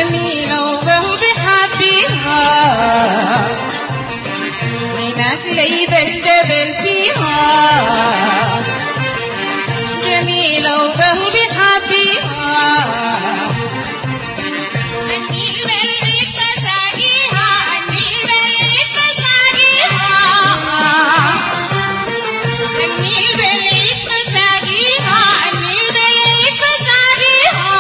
جميلة وقلبي حبيها، هناك ليب الجبل فيها، جميلة وقلبي حبيها، النيل بالعيد بساقيها، النيل بالعيد بساقيها، النيل بالعيد بساقيها، النيل بالعيد بساقيها،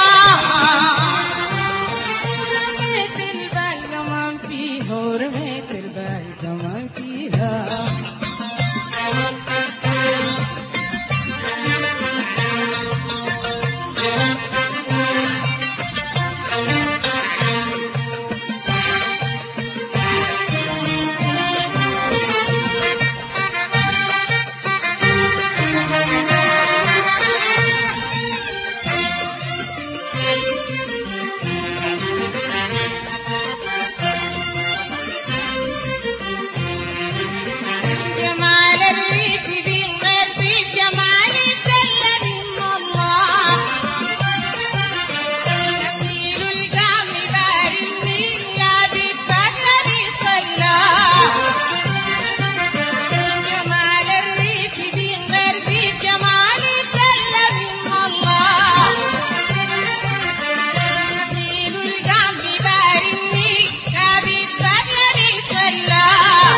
رميت البال زمان فيها ورميت البال زمان فيها. جمال الريف بين غير سيف، جمال الدلة من الله، نسيل القام بار النيل لابد بدنا بيصلى، جمال الريف بين غير سيف، جمال الدلة من الله، نسيل القام بار النيل لابد بدنا بيصلى،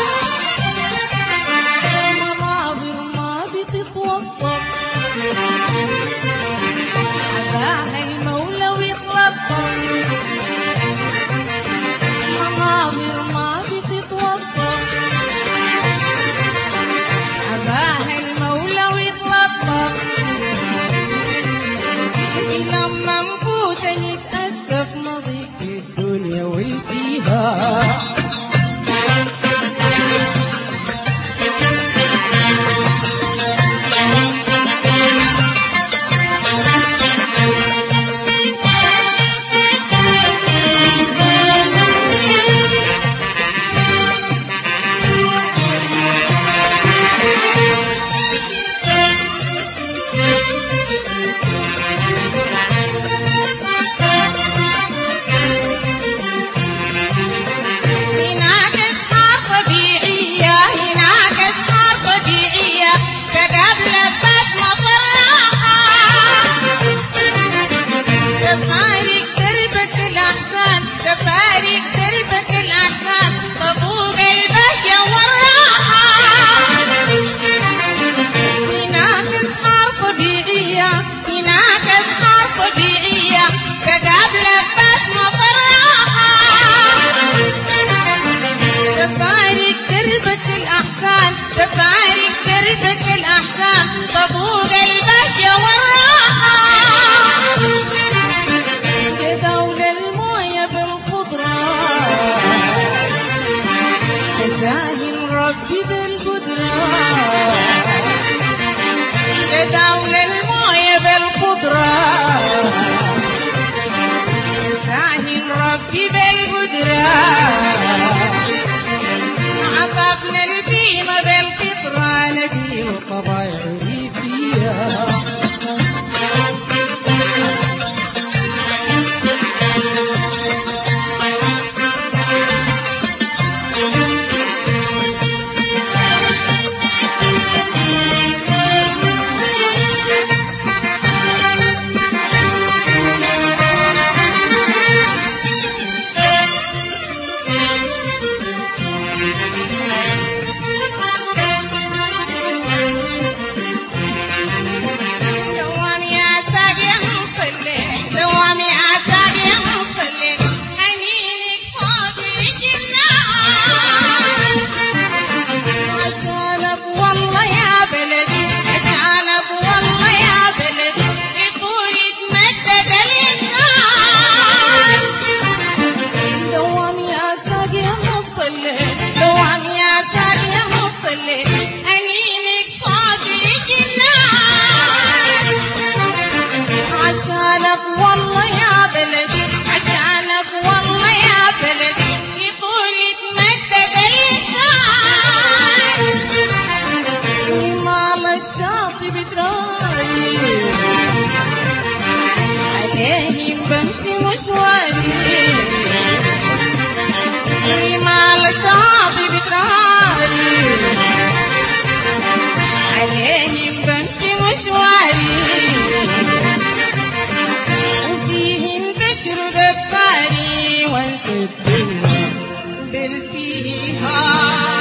مناظر ما بتتوصف حباها المولى ويتلطف، مناظر ما بتتوصف حباها المولى ويتلطف، لما نفوت نتأسف نضيق الدنيا والفيها. هناك أسحار طبيعية، هناك أسحار طبيعية، فقبل الباب مطرحة، تفارق دربك الأحسان، تفارق دربك الأحسان، تفوق البهجة والراحة، هناك أسحار طبيعية، هناك أسحار طبيعية، فقبل الباب مطرحة، تفارق دربك الأحسان، تفارق دربك الأحسان، تفوق البهجة والراحة، كدول الموية بالخضرة، تساهل ربي بالقدرة، كدول الموية بالخضرة، تساهل ربي بالقدرة، عفافنا البيمة بالفطرة، نبي وطبايع ريفية. بمشي مشواري ريم على شاطئ بتراري عليهم بمشي مشواري وفيه انتشر دباري وانسى الدنيا بالفيها